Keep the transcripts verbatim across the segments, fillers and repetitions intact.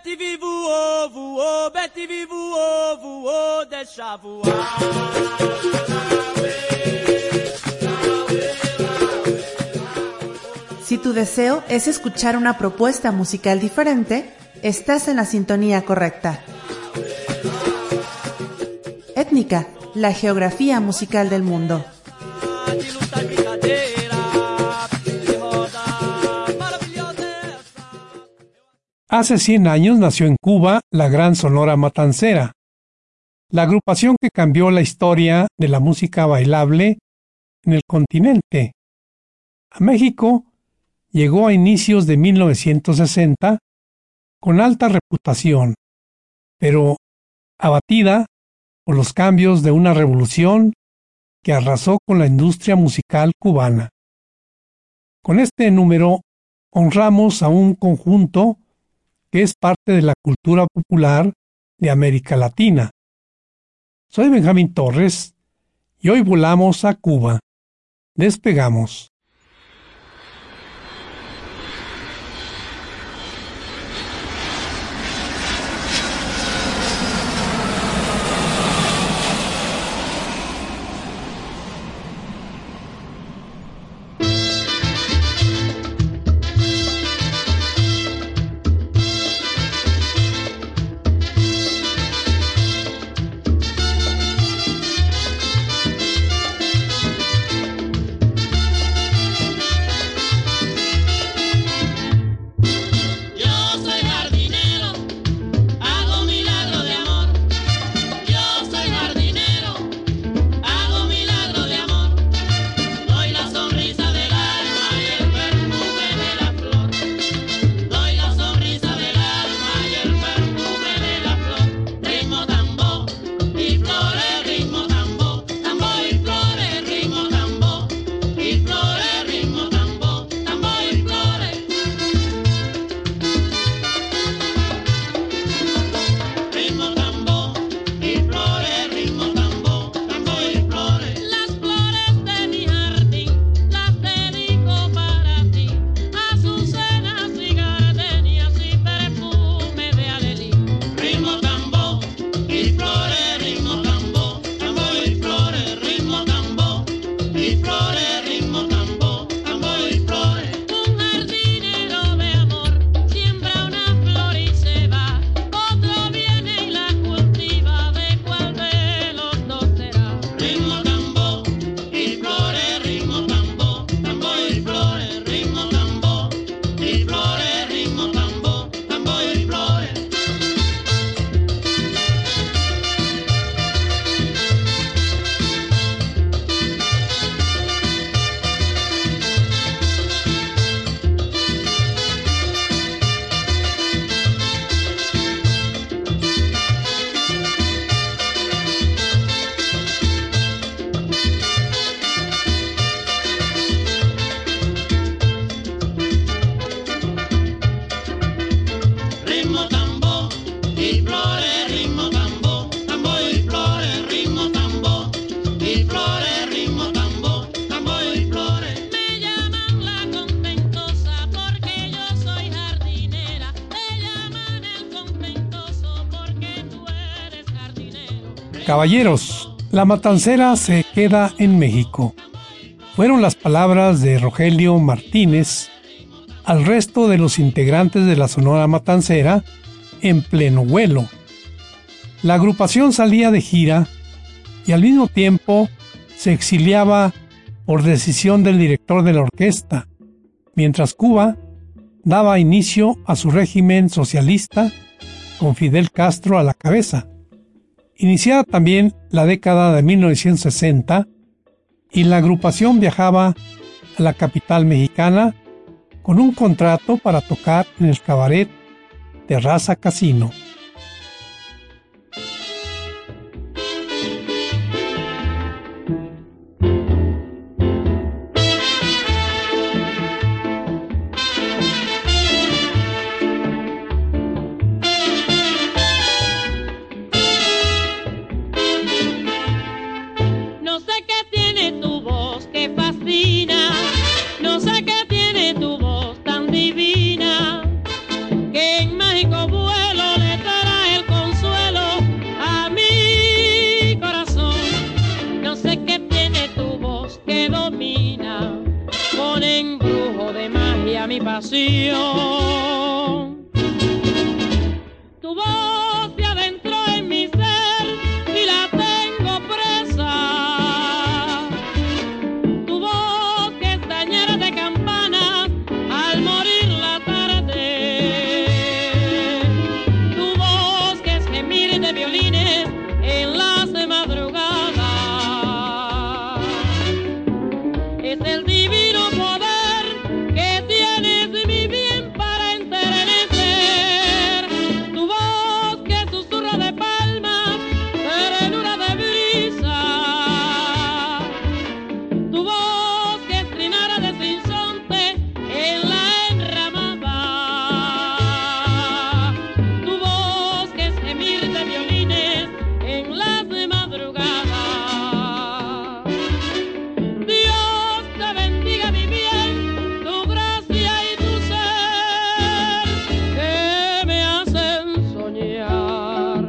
Betty vi voou, voou, Betty vi voou, voou, deixa voar. Si tu deseo es escuchar una propuesta musical diferente, estás en la sintonía correcta. Étnica, la geografía musical del mundo. Hace cien años nació en Cuba la Gran Sonora Matancera, la agrupación que cambió la historia de la música bailable en el continente. A México llegó a inicios de mil novecientos sesenta con alta reputación, pero abatida por los cambios de una revolución que arrasó con la industria musical cubana. Con este número honramos a un conjunto que es parte de la cultura popular de América Latina. Soy Benjamín Torres y hoy volamos a Cuba. Despegamos. Caballeros, la matancera se queda en México. Fueron las palabras de Rogelio Martínez al resto de los integrantes de la Sonora Matancera en pleno vuelo. La agrupación salía de gira y al mismo tiempo se exiliaba por decisión del director de la orquesta, mientras Cuba daba inicio a su régimen socialista con Fidel Castro a la cabeza. Iniciada también la década de mil novecientos sesenta y la agrupación viajaba a la capital mexicana con un contrato para tocar en el cabaret Terraza Casino. Que en mágico vuelo desesperación. Tu voz se adentró en mi ser y la tengo presa. Tu voz que estañera de campanas al morir la tarde. Tu voz que es gemir de violines en las madrugadas. Es el divino poder que tienes mi bien para enternecer. Tu voz que susurra de palmas, ternura de brisa. Tu voz que es trinara de sinsonte en la enramada. Tu voz que es gemir de violines en las madrugadas. Dios te bendiga mi bien, tu gracia y tu ser que me hacen soñar.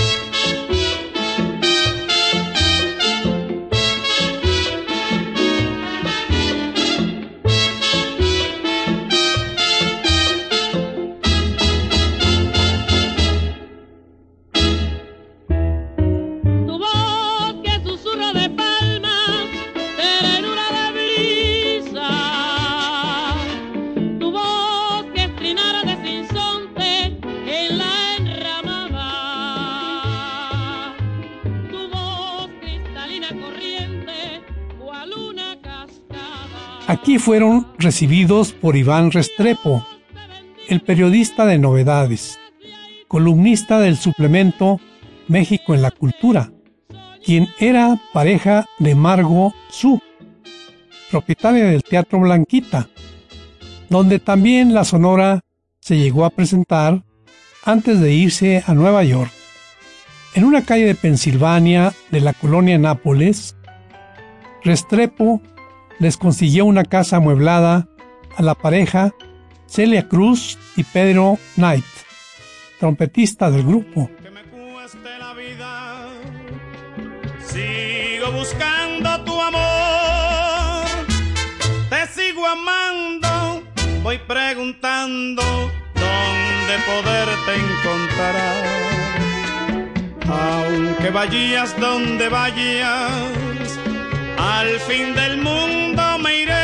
Tu voz que susurra de palmas, ternura de brisa. Tu voz que es trinara de sinsonte en la enramada. Tu voz cristalina corriente, cual una cascada. Aquí fueron recibidos por Iván Restrepo, el periodista de novedades, columnista del suplemento México en la Cultura, quien era pareja de Margo Su, propietaria del Teatro Blanquita, donde también la Sonora se llegó a presentar antes de irse a Nueva York. En una calle de Pensilvania de la colonia Nápoles, Restrepo les consiguió una casa amueblada a la pareja Celia Cruz y Pedro Knight, trompetista del grupo. Que me cueste la vida, sigo buscando tu amor, te sigo amando, voy preguntando dónde poderte encontrar. Aunque vayas donde vayas, al fin del mundo me iré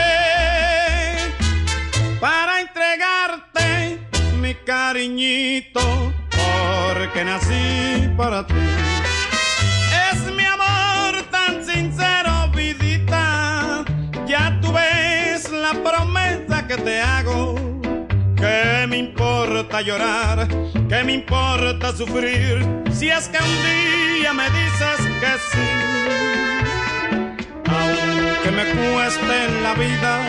para entregarte mi cariñito, porque nací para ti. Es mi amor tan sincero, vidita, ya tú ves la promesa que te hago. ¿Qué me importa llorar? ¿Qué me importa sufrir? Si es que un día me dices que sí. Aunque me cueste la vida,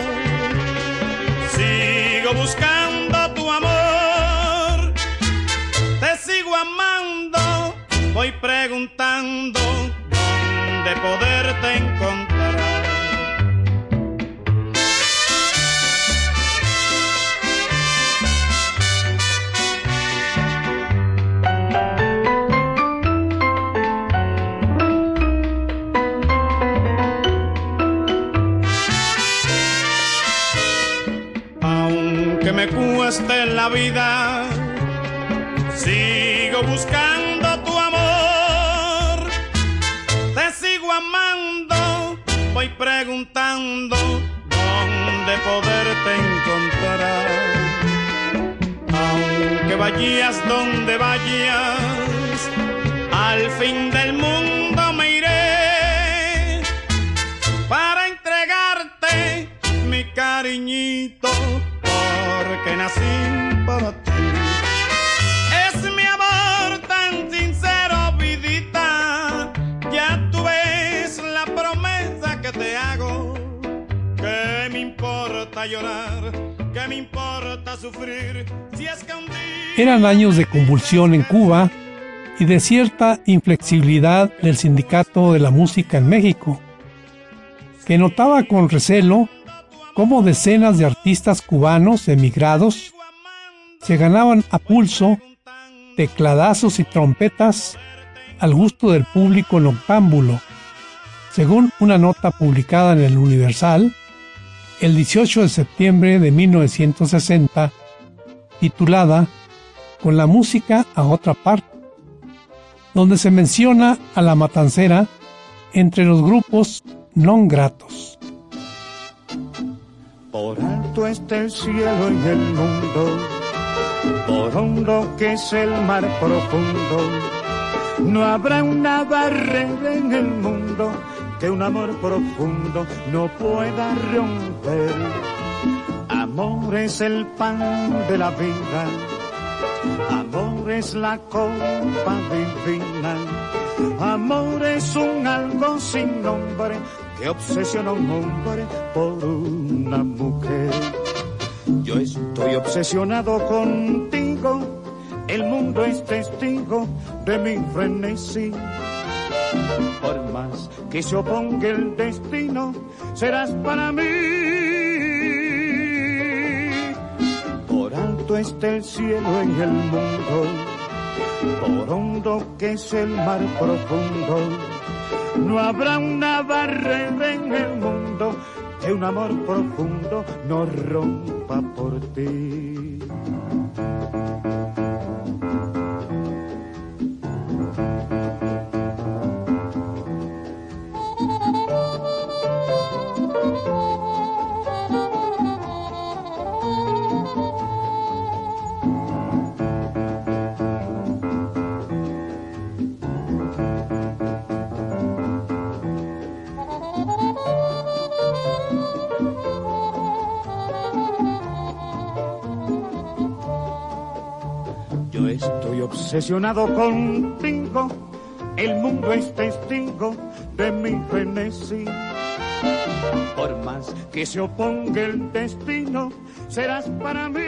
sigo buscando tu amor, te sigo amando, voy preguntando dónde poderte encontrar. Aunque me cueste la vida, sigo buscando tu amor, te sigo amando, voy preguntando dónde poderte encontrar. Aunque vayas donde vayas, al fin del mundo me iré para entregarte mi cariñito, porque nací para ti. Es mi amor tan sincero, vidita, ya tú ves la promesa que te hago. ¿Qué me importa llorar? ¿Qué me importa sufrir? Si es que un día... Eran años de convulsión en Cuba y de cierta inflexibilidad del Sindicato de la Música en México, que notaba con recelo cómo decenas de artistas cubanos emigrados se ganaban a pulso tecladazos y trompetas al gusto del público noctámbulo. Según una nota publicada en el Universal, el dieciocho de septiembre de mil novecientos sesenta, titulada Con la música a otra parte, donde se menciona a La Matancera entre los grupos non gratos. Por alto está el cielo y el mundo, por hondo que es el mar profundo, no habrá una barrera en el mundo que un amor profundo no pueda romper. Amor es el pan de la vida, amor es la copa divina, amor es un algo sin nombre que obsesiona a un hombre por una mujer. Yo estoy obsesionado contigo, el mundo es testigo de mi frenesí. Por más que se oponga el destino, serás para mí. Por alto está el cielo en el mundo, por hondo que es el mar profundo, no habrá una barrera en el mundo que un amor profundo no rompa por ti. Estoy obsesionado contigo, el mundo es testigo de mi frenesí. Por más que se oponga el destino, serás para mí.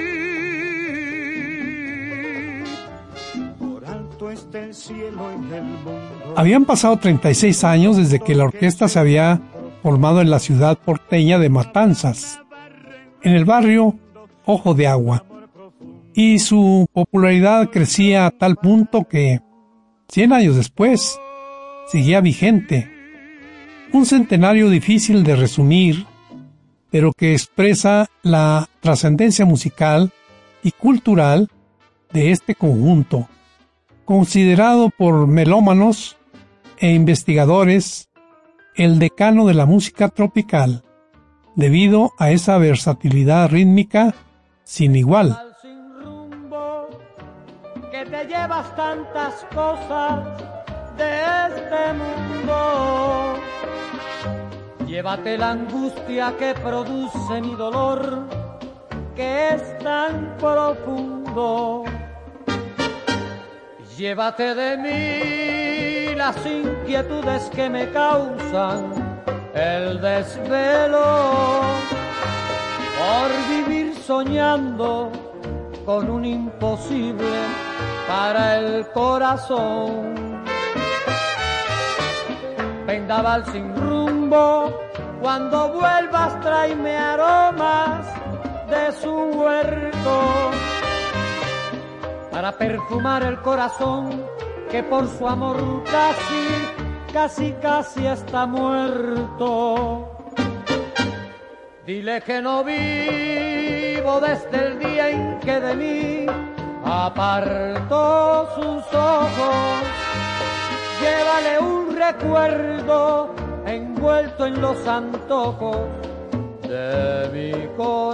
Por alto está el cielo en el mundo. Habían pasado treinta y seis años desde que la orquesta se había formado en la ciudad porteña de Matanzas, en el barrio Ojo de Agua. Y su popularidad crecía a tal punto que, cien años después, seguía vigente. Un centenario difícil de resumir, pero que expresa la trascendencia musical y cultural de este conjunto, considerado por melómanos e investigadores el decano de la música tropical, debido a esa versatilidad rítmica sin igual. Que te llevas tantas cosas de este mundo. Llévate la angustia que produce mi dolor, que es tan profundo. Llévate de mí las inquietudes que me causan el desvelo por vivir soñando con un imposible para el corazón. Vendaval sin rumbo, cuando vuelvas tráeme aromas de su huerto para perfumar el corazón que por su amor casi, casi, casi está muerto. Dile que no vivo desde el día en que de mí apartó sus ojos. Llévale un recuerdo envuelto en los antojos de mi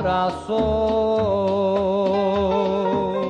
corazón.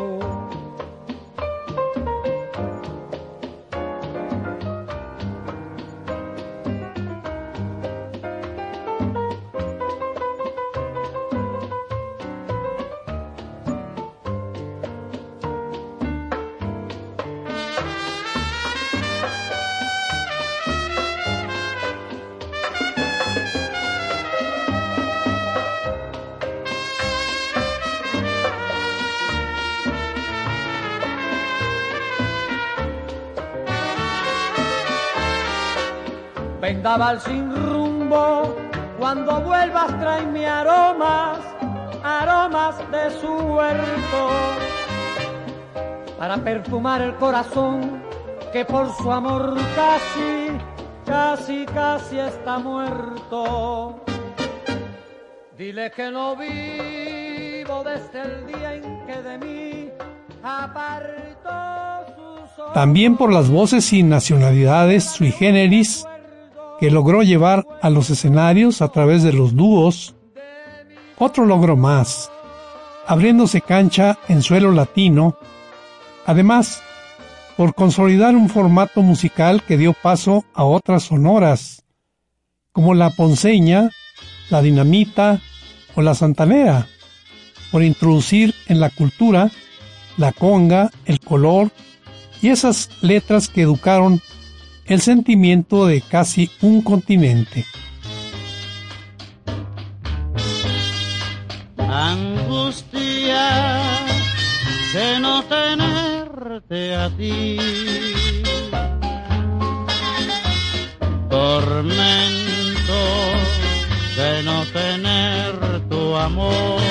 Vendaval sin rumbo, cuando vuelvas tráeme aromas, aromas de su huerto, para perfumar el corazón que por su amor casi, casi, casi está muerto. Dile que no vivo desde el día en que de mí apartó sus ojos. También por las voces y nacionalidades sui generis que logró llevar a los escenarios a través de los dúos. Otro logro más, abriéndose cancha en suelo latino. Además, por consolidar un formato musical que dio paso a otras sonoras, como la ponceña, la dinamita o la santanera, por introducir en la cultura la conga, el color y esas letras que educaron el sentimiento de casi un continente. Angustia de no tenerte a ti, tormento de no tener tu amor,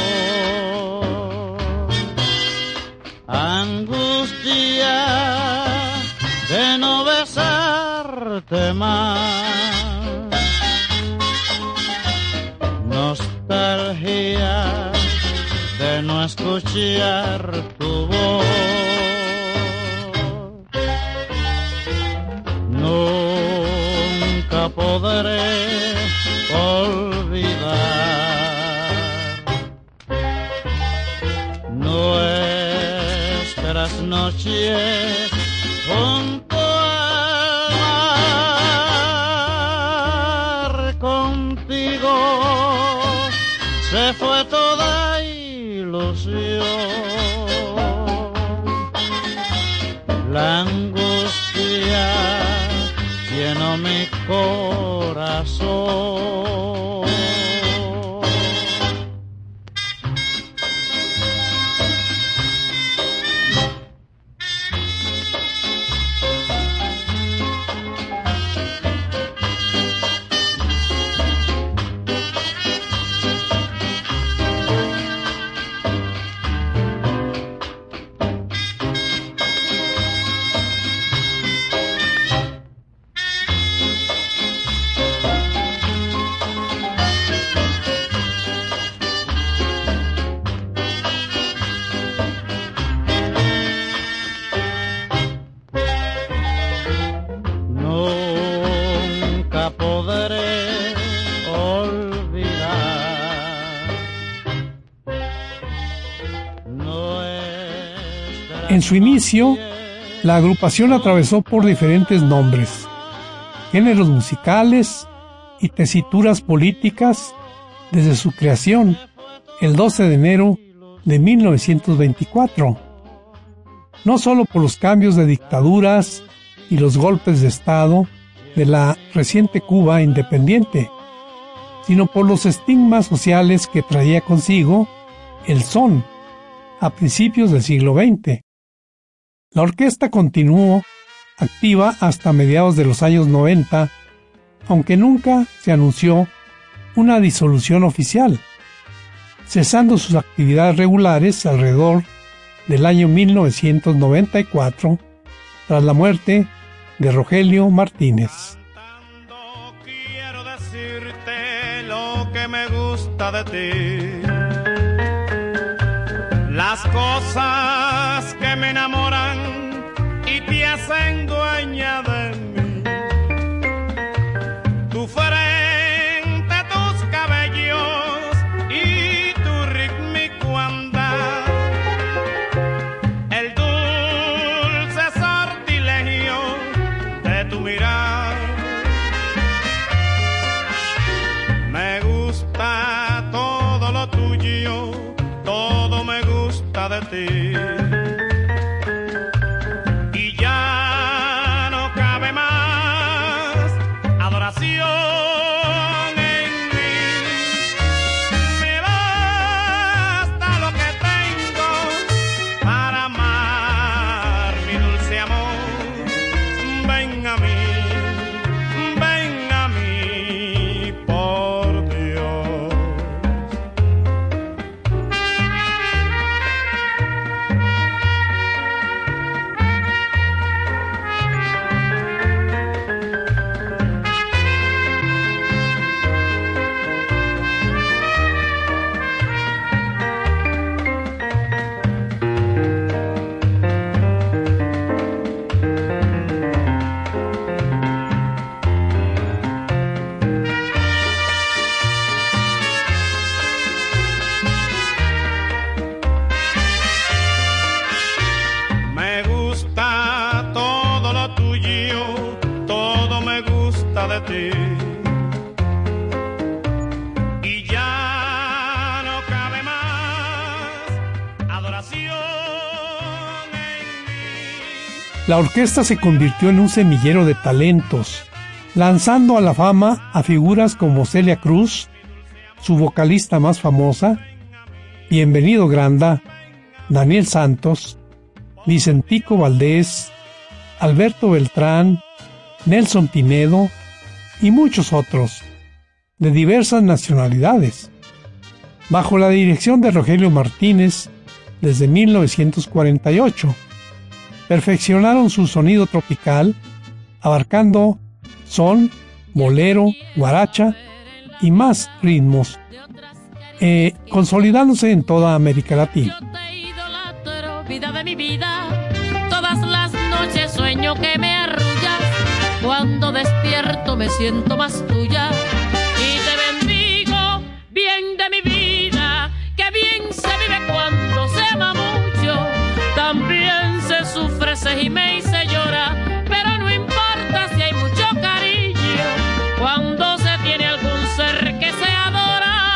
angustia de no besarte más, nostalgia de no escuchar tu voz. Nunca podré olvidar nuestras noches junto al mar. Contigo se fue toda ilusión, la angustia llenó mi corazón. En su inicio, la agrupación atravesó por diferentes nombres, géneros musicales y tesituras políticas desde su creación el doce de enero de mil novecientos veinticuatro. No solo por los cambios de dictaduras y los golpes de Estado de la reciente Cuba independiente, sino por los estigmas sociales que traía consigo el son a principios del siglo veinte. La orquesta continuó activa hasta mediados de los años noventa, aunque nunca se anunció una disolución oficial, cesando sus actividades regulares alrededor del año mil novecientos noventa y cuatro, tras la muerte de Rogelio Martínez. Quiero decirte lo que me gusta de ti, las cosas que me enamoran y te hacen dueña de mí. Tu frente, tus cabellos y tu rítmico andar, el dulce sortilegio de tu mirar. Me gusta todo lo tuyo, todo me gusta de ti, y ya La orquesta se convirtió en un semillero de talentos, lanzando a la fama a figuras como Celia Cruz, su vocalista más famosa, Bienvenido Granda, Daniel Santos, Vicentico Valdés, Alberto Beltrán, Nelson Pinedo y muchos otros, de diversas nacionalidades. Bajo la dirección de Rogelio Martínez, desde mil novecientos cuarenta y ocho, perfeccionaron su sonido tropical, abarcando son, bolero, guaracha y más ritmos, eh, consolidándose en toda América Latina. Yo te idolatro, vida de mi vida. Todas las noches sueño que me arrullas. Cuando despierto me siento más tuya. Y te bendigo, bien de mi vida. Que bien se vive cuando se ama mucho. También se sufre, se gime y se llora. Pero no importa si hay mucho cariño. Cuando se tiene algún ser que se adora.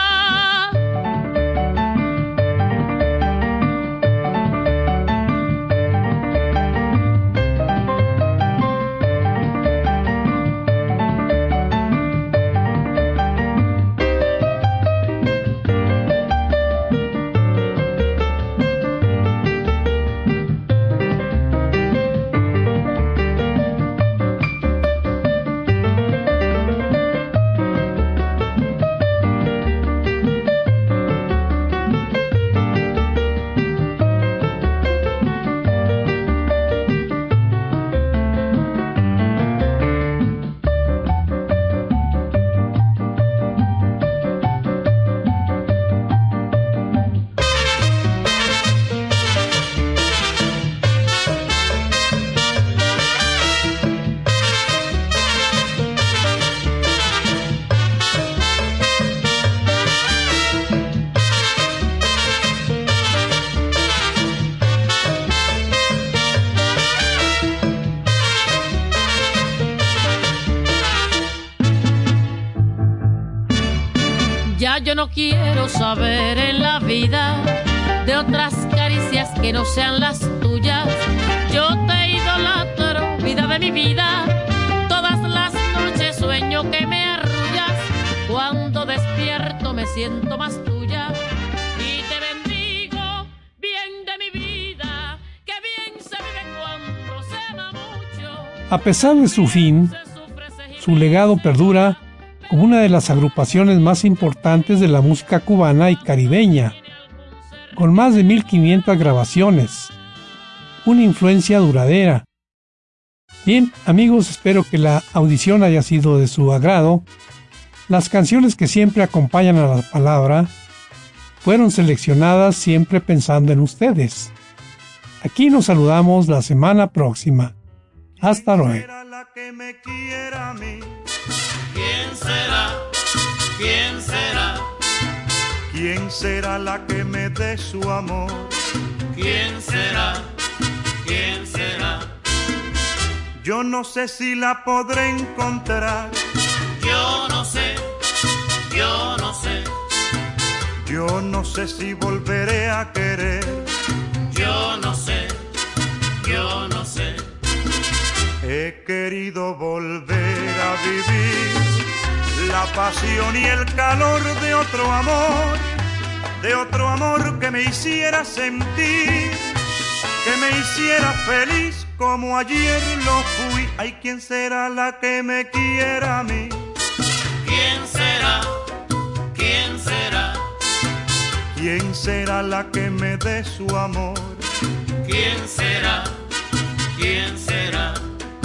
Ya yo no quiero saber en la vida de otras caricias que no sean las tuyas. Yo te idolatro, vida de mi vida. Todas las noches sueño que me arrullas. Cuando despierto me siento más tuya. Y te bendigo, bien de mi vida. Que bien se vive cuando se ama mucho. A pesar de su fin, su legado perdura como una de las agrupaciones más importantes de la música cubana y caribeña, con más de mil quinientas grabaciones, una influencia duradera. Bien, amigos, espero que la audición haya sido de su agrado. Las canciones que siempre acompañan a la palabra fueron seleccionadas siempre pensando en ustedes. Aquí nos saludamos la semana próxima. Hasta luego. ¿Quién será? ¿Quién será? ¿Quién será la que me dé su amor? ¿Quién será? ¿Quién será? Yo no sé si la podré encontrar. Yo no sé, yo no sé. Yo no sé si volveré a querer. Yo no sé, yo no sé. He querido volver a vivir la pasión y el calor de otro amor, de otro amor que me hiciera sentir, que me hiciera feliz como ayer lo fui. Ay, ¿quién será la que me quiera a mí? ¿Quién será? ¿Quién será? ¿Quién será la que me dé su amor? ¿Quién será? ¿Quién será?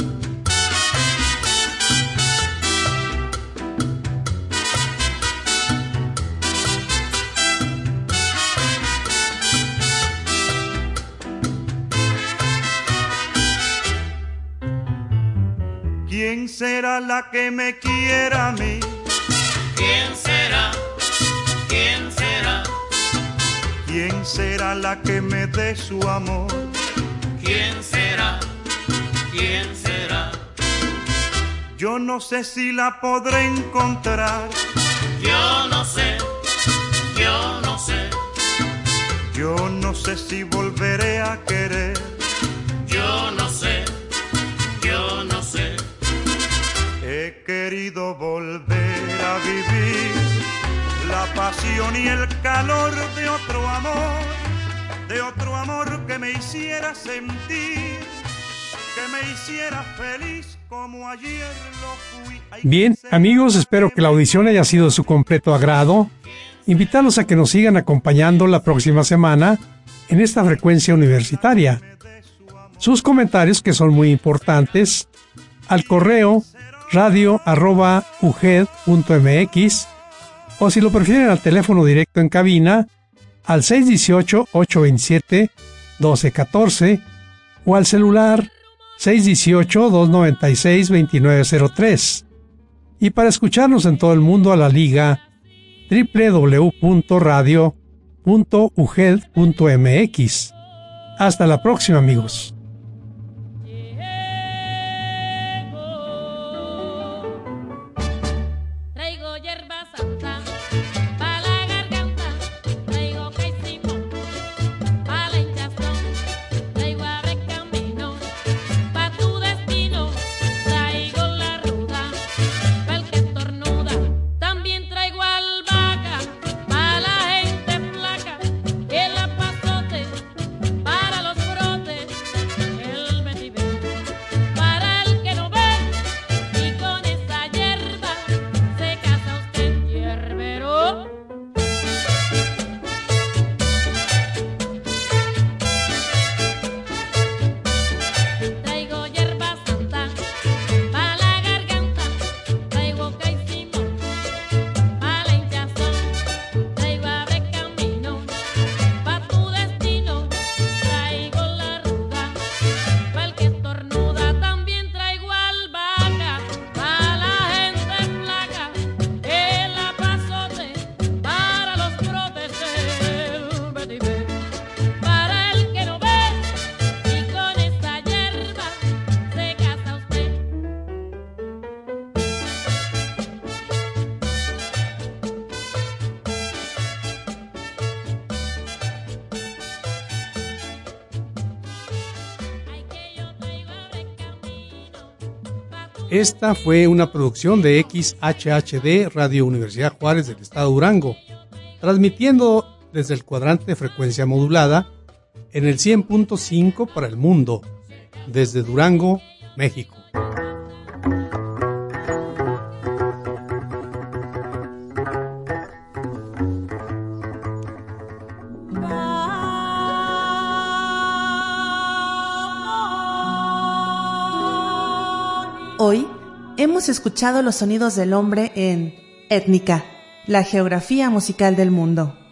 ¿Quién será la que me quiera a mí? ¿Quién será? ¿Quién será? ¿Quién será la que me dé su amor? ¿Quién será? ¿Quién será? Yo no sé si la podré encontrar. Yo no sé, yo no sé. Yo no sé si volveré a querer. Yo no sé. querido volver a vivir la pasión y el calor de otro amor, de otro amor que me hiciera sentir, que me hiciera feliz como ayer lo fui. Bien, amigos, espero que la audición haya sido de su completo agrado. Invitarlos a que nos sigan acompañando la próxima semana en esta frecuencia universitaria. Sus comentarios, que son muy importantes, al correo radio arroba u g e d punto m x, o si lo prefieren al teléfono directo en cabina al seis uno ocho, ocho dos siete, uno dos uno cuatro o al celular seis uno ocho, dos nueve seis, dos nueve cero tres. Y para escucharnos en todo el mundo, a la liga doble u doble u doble u punto radio punto u g e d punto m x. Hasta la próxima, amigos. Esta fue una producción de X H H D Radio Universidad Juárez del Estado de Durango, transmitiendo desde el cuadrante de frecuencia modulada en el cien punto cinco para el mundo, desde Durango, México. Hoy hemos escuchado los sonidos del hombre en Étnica, la geografía musical del mundo.